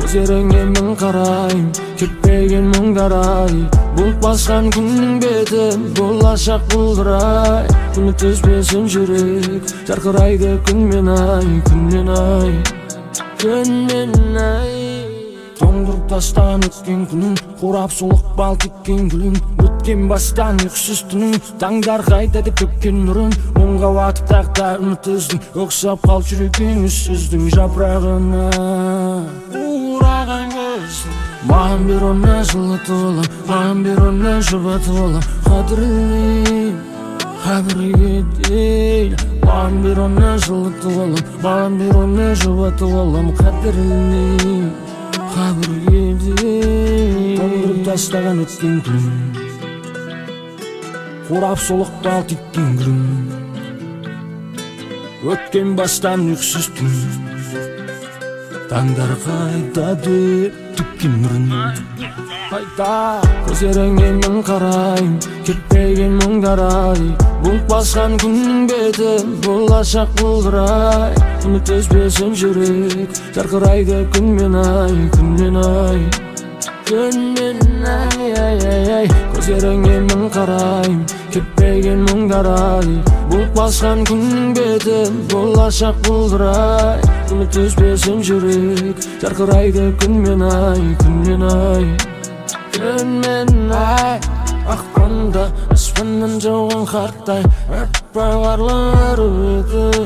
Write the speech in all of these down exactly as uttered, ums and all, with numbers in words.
Көздеріңе мың қарайым, кетпеген мұңдар-ай. Бұлт басқан күннің бетін, болашақ бұлдырай. Үміт үзбесін жүрек, жарқырайды күнмен ай, күнмен ай, күнмен ай. Тоңдырып тастан өткен күнің, қорап солық бал теккен гүлің. Өткен бастан ұйқысыз түнің, таңдар қайта деп төккен нұрын. Мұңға уатып тақта үміт үздің, оқсап қал жүрегің үссіздің жапырағына. Ураған көздің, маған бер оны жылытып алам, маған бер оны жұбатып алам. Қадірлейм, қабірге дейін, маған бер оны жылытып алам, маған бер оны жұбатып алам. Қадірлейм, қабірге дейін. Тоңдырып тастаған өткен күнің, қорап солық бал теккен гүлің. Өткен бастан ұйқысыз түн, таңдар қайта деп төккен нұрын. Қайта көздеріңе мың қарайым, кетпеген мұңдар-ай. Бұлт басқан күннің бетін, болашақ бұлдырай. Үміт үзбесін жүрек, жарқырайды күнмен ай, күнмен ай, күнмен ай, ай, ай, ай. Көздеріңе мың қарайым, кетпеген мұңдар-ай. Бұлт басқан күннің бетін, болашақ бұлдырай. Үміт үзбесін жүрек, жарқырайды күнмен ай, күнмен ай, күнмен ай. Ақпанда аспаннан жауған қартай, аппақ қарлар еді.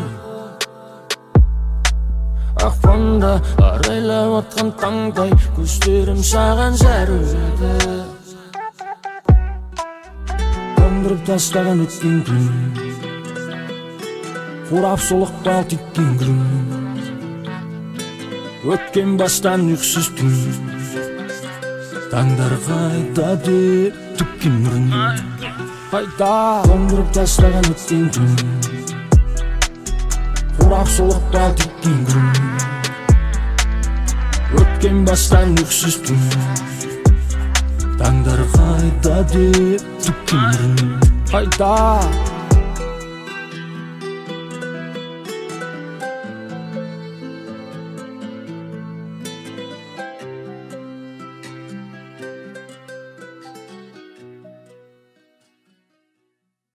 Ақпанда арайлап атқан таңдай, көздерім саған зәрі еді. Тоңдырып тастаған өткен күн, қорап солық бал теккен гүлің. Өткен бастан ұйқысыз түн, таңдар қайта деп төккен нұрын. Қайта тоңдырып тастаған өткен күн, қорап солық бал теккен гүлің. Өткен бастан ұйқысыз түн, таңдар қайта деп төккен нұрын. Қайта